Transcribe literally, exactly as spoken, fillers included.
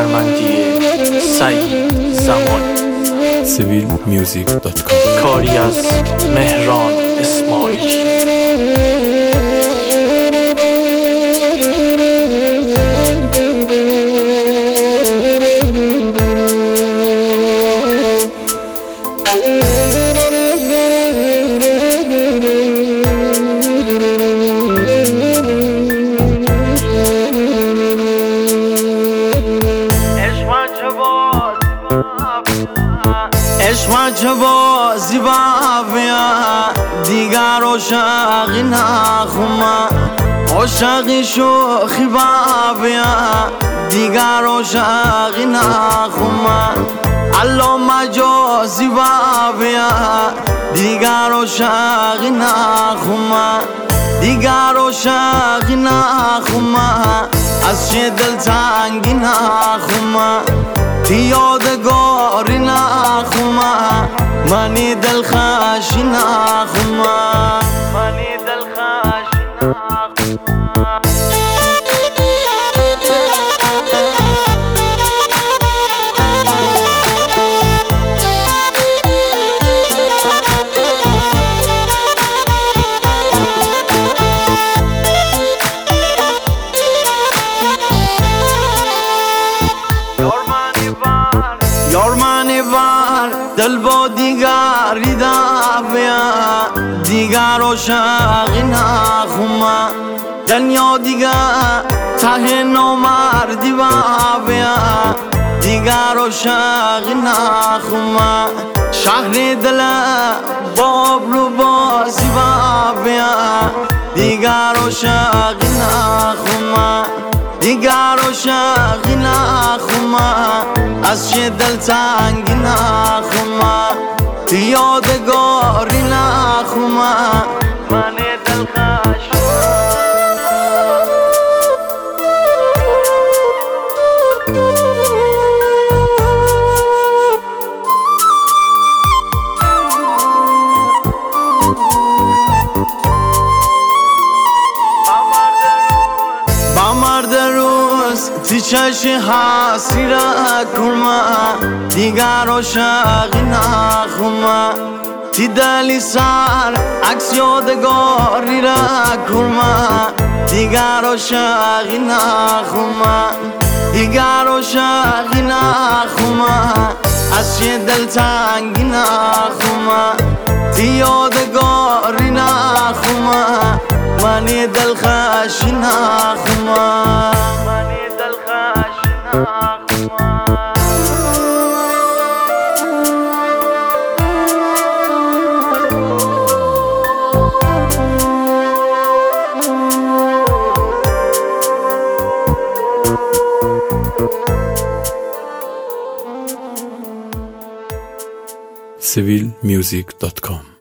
هنرمندی سعید زمانی. سیویل میوزیک دات کام. کاری از مهران اسماعیلی. عشق چه بازی بابیا دیگر عاشقی نخوما عاشقی شوخی بابیا دیگر عاشقی نخوما الله مجازی بابیا دیگر عاشقی نخوما دیگر عاشقی نخوما از چه دل تنگی نخوما یادگاری نخوما منی دل خشی نخوما منی دل خشی نخوما یار منی بر دل با دیگری دفیا دیگر عاشقی نخوما دنیا دیگر ته نامردی بابیا دیگر عاشقی نخوما شهر دل باب رو بازی بابیا دیگر عاشقی نخوما دیگر عاشقی نخوما از چه دل تنگی نخوما یادگاری نخوما من دل خشی تی چشی حسی را کما دیگر عاشقی نخوما تی دلی سر عکس یادگاری را کما دیگر عاشقی نخوما دیگر عاشقی نخوما از چه دل تنگی نخوما تی یادگاری نخوما منی دل خشی نخوما سیویل میوزیک دات کام.